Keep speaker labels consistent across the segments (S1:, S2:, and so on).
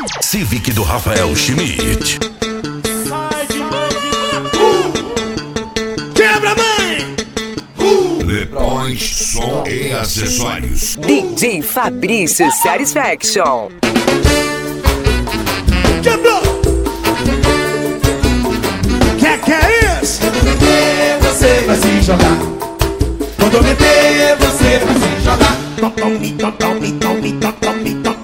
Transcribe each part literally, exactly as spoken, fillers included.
S1: Civic do Rafael Schmidt.
S2: Quebra, mãe!
S1: Lepões, som e acessórios.
S3: D J Fabrício Satisfaction.
S2: Quebrou! Que que é isso?
S4: Quando eu meter, você vai se jogar. Quando eu meter, você vai se jogar.
S2: Tome, tome, tome, tome, tome, tome.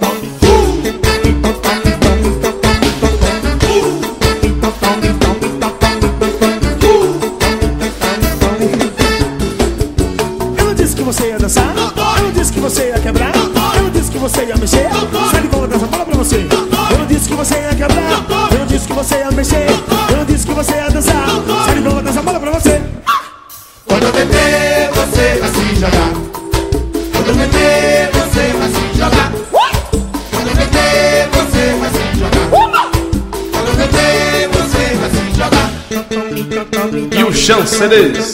S2: Eu não disse que você ia dançar. Eu não disse que você ia quebrar. Eu não disse que você ia mexer. Sai de bola dessa bola pra você. Eu não disse que você ia quebrar. Eu não disse que você ia mexer. Eu não disse que você ia dançar. Sai de bola dessa bola pra você.
S4: Quando eu meter, você vai se jogar. Quando eu meter, você vai se jogar. Quando eu meter, você vai se jogar. Quando eu meter, você vai se jogar.
S5: E o chancelês.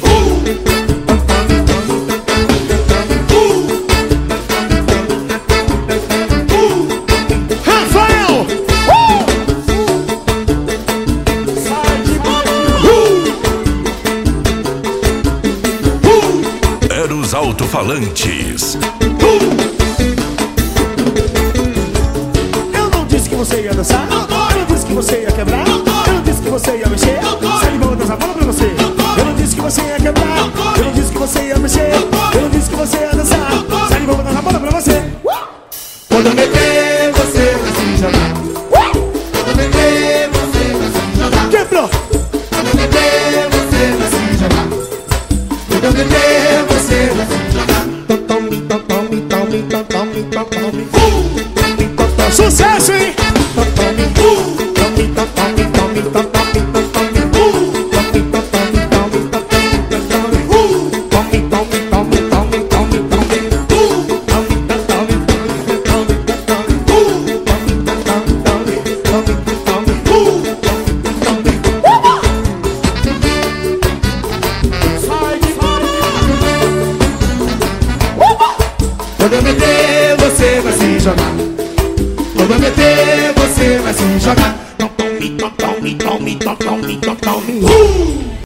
S2: Rafael!
S1: Era os alto-falantes.
S2: Eu não disse que você ia dançar. Eu não disse que você ia quebrar. Eu não disse que você ia mexer. Sai de bola dessa bola pra você. Eu não disse que você ia quebrar. Eu não disse que você ia mexer. Eu não disse que você ia dançar. Sai de bola dessa bola pra você.
S4: Quando eu meter, você vai se jogar. Quando eu meter, você vai se jogar.
S2: Quebrou!
S4: Quando eu meter, você vai se jogar. Quando eu meter, você vai se jogar.
S2: Tome, tome, tome, tome, tome, tome. Sucesso, hein? Tome, tome, tome, tome, tome, tome.
S4: Quando eu meter, você vai se jogar. Quando eu meter, você vai se jogar.
S2: Tome, tome, tome, tome, tome, tome.